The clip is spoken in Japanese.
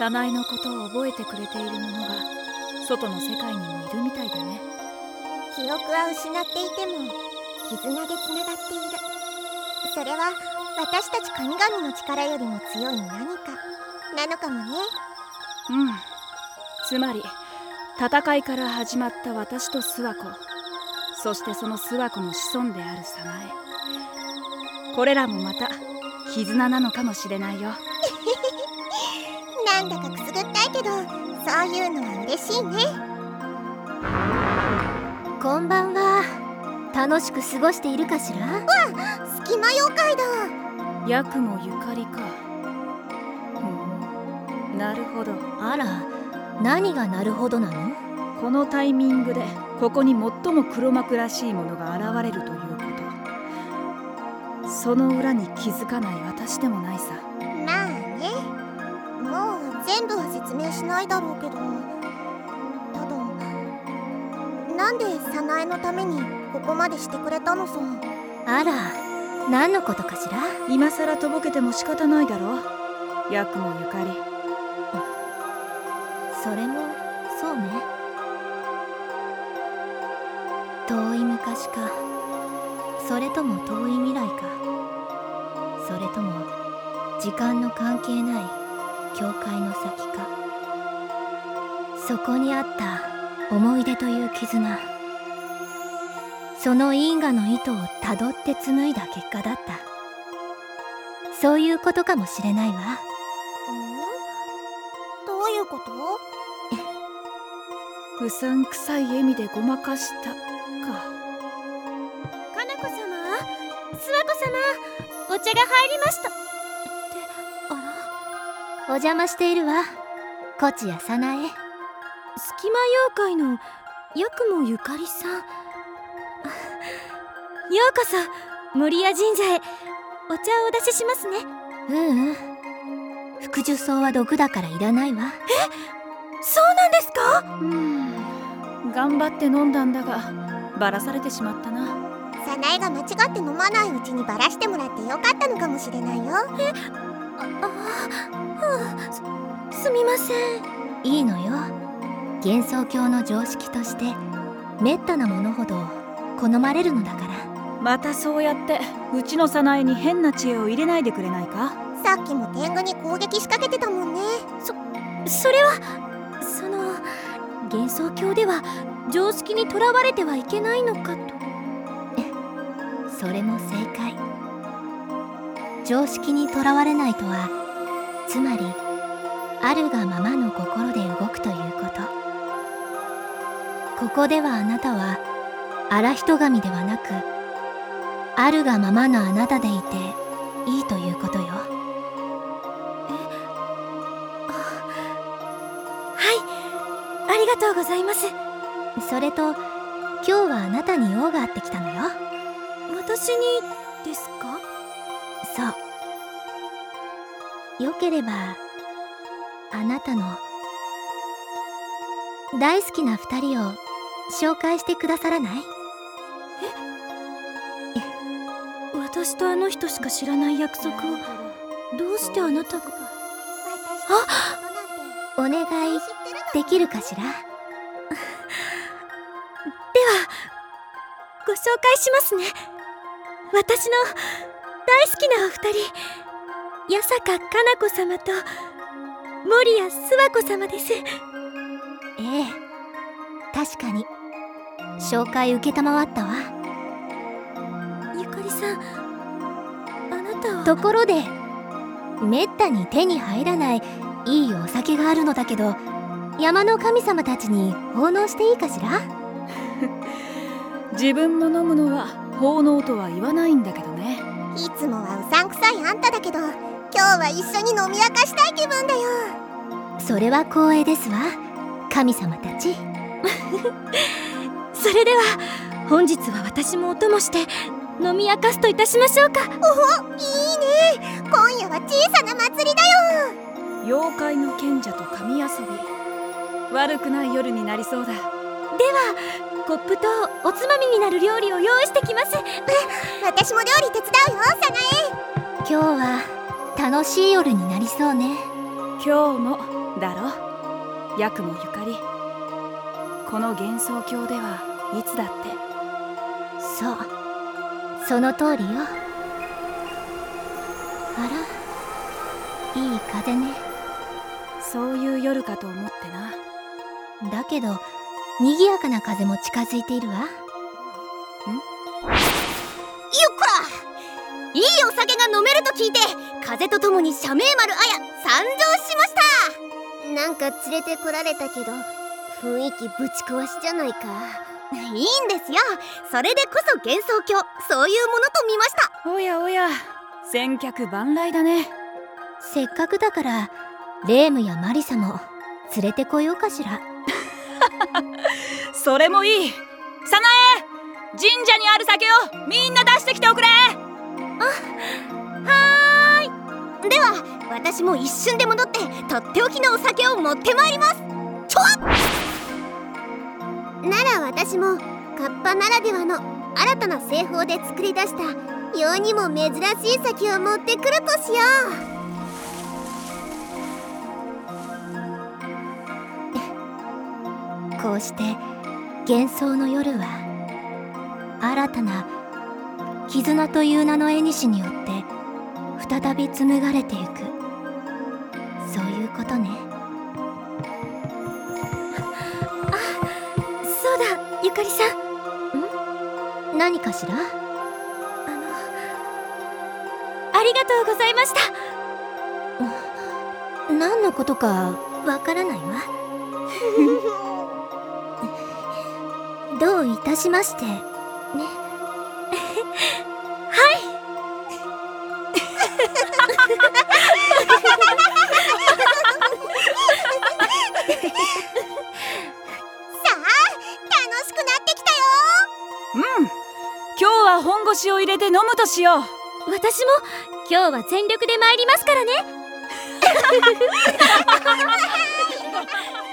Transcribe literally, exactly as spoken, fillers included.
早苗のことを覚えてくれている者が外の世界にもいるみたいだね。 記憶は失っていても絆でつながっている。それは私たち神々の力よりも強い何かなのかもね。 うん、つまり戦いから始まった私と諏訪子、そしてその諏訪子の子孫である早苗、これらもまた絆なのかもしれないよ。 なんだかくすぐったいけど、そういうのは嬉しいね。 こんばんは。楽しく過ごしているかしら？わっ、隙間妖怪だ。 八雲ゆかりか。うん、なるほど。 あら、何がなるほどなの？ このタイミングでここに最も黒幕らしいものが現れるということ、その裏に気づかない私でもないさ。 まあね、もう全部は説明しないだろうけど、ただなんで早苗のためにここまでしてくれたのさ。 あら、何のことかしら？ 今さらとぼけても仕方ないだろ、八雲ゆかり。 それもそうね。遠い昔か、それとも遠い未来か、それとも時間の関係ない境界の先か。そこにあった思い出という絆、その因果の糸をたどって紡いだ結果だった。そういうことかもしれないわ。ん？ どういうこと？ うさんくさい笑みでごまかしたか。 かなこ様、諏訪子様、お茶が入りましたって。あら、お邪魔しているわ、こちや早苗。隙間妖怪の八雲ゆかりさん。ようこそ守谷神社へ。お茶をお出ししますね。ううん、福寿草は毒だからいらないわ。え、そうなんですか？ うーん、頑張って飲んだんだがバラされてしまったな。 早苗が間違って飲まないうちにバラしてもらってよかったのかもしれないよ。 え、ああ、はあ、す、すみません。いいのよ、幻想郷の常識としてめったなものほど好まれるのだから。 またそうやってうちの早苗に変な知恵を入れないでくれないか。 さっきも天狗に攻撃仕掛けてたもんね。 そ、それはその幻想郷では常識にとらわれてはいけないのかと。え、それも正解。常識にとらわれないとは、つまりあるがままの心で動くということ。ここではあなたは荒人神ではなく、あるがままのあなたでいていいということよ。え、あ、はい、ありがとうございます。それと今日はあなたに用があってきたのよ。私にですか？そう。よければあなたの大好きな二人を紹介してくださらない？え、私とあの人しか知らない約束をどうしてあなたが？あ、お願いできるかしら？ではご紹介しますね。私の大好きなお二人、八坂かな子様と守谷諏訪子様です。ええ、確かに紹介承ったわ。ゆかりさん、あなたは。ところで、めったに手に入らないいいお酒があるのだけど、山の神様たちに奉納していいかしら？ 自分も飲むのは奉納とは言わないんだけどね。 いつもはうさんくさいあんただけど、今日は一緒に飲み明かしたい気分だよ。 それは光栄ですわ、神様たち。それでは本日は私もお供して飲み明かすといたしましょうか。 おお、いいね。今夜は小さな祭りだよ。 妖怪の賢者と神遊び、悪くない夜になりそうだ。ではコップとおつまみになる料理を用意してきます。 私も料理手伝うよ、早苗。 今日は楽しい夜になりそうね。 今日もだろ、ヤクモゆかり。この幻想郷ではいつだって。 そう、その通りよ。あら、いい風ね。 そういう夜かと思ってな。 だけど賑やかな風も近づいているわ。ん？よっこら！いいお酒が飲めると聞いて、風とともに社名丸あや参上しました。なんか連れてこられたけど、雰囲気ぶち壊しじゃないか。いいんですよ、それでこそ幻想郷、そういうものと見ました。 おやおや、千客万来だね。 せっかくだからレームやマリサも連れてこようかしら。 それもいい。サナエ、神社にある酒をみんな出してきておくれ。 あ、はーい。では私も一瞬で戻ってとっておきのお酒を持ってまいります。ちょっなら私もカッパならではの新たな製法で作り出した世にも珍しい酒を持ってくるとしよう。こうして幻想の夜は新たな絆という名の縁によって再び紡がれていく、そういうことね。あ、そうだ、ゆかりさん。ん？何かしら？あの、ありがとうございました。何のことかわからないわ。どういたしましてね。 今日は本腰を入れて飲むとしよう。 私も今日は全力で参りますからね。